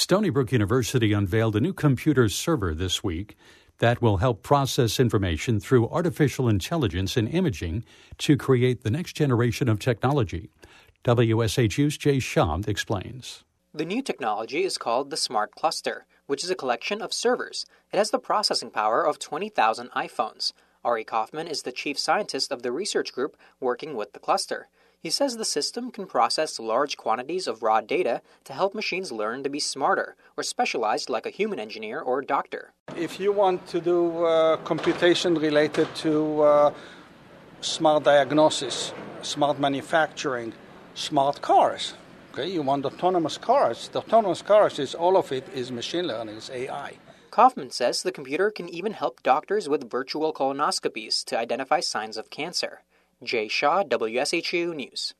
Stony Brook University unveiled a new computer server this week that will help process information through artificial intelligence and imaging to create the next generation of technology. WSHU's Jay Shah explains. The new technology is called the Smart Cluster, which is a collection of servers. It has the processing power of 20,000 iPhones. Ari Kaufman is the chief scientist of the research group working with the cluster. He says the system can process large quantities of raw data to help machines learn to be smarter or specialized like a human engineer or doctor. If you want to do computation related to smart diagnosis, smart manufacturing, smart cars, okay, you want autonomous cars. The autonomous cars is all of it is machine learning, is AI. Kaufman says the computer can even help doctors with virtual colonoscopies to identify signs of cancer. Jay Shah, WSHU News.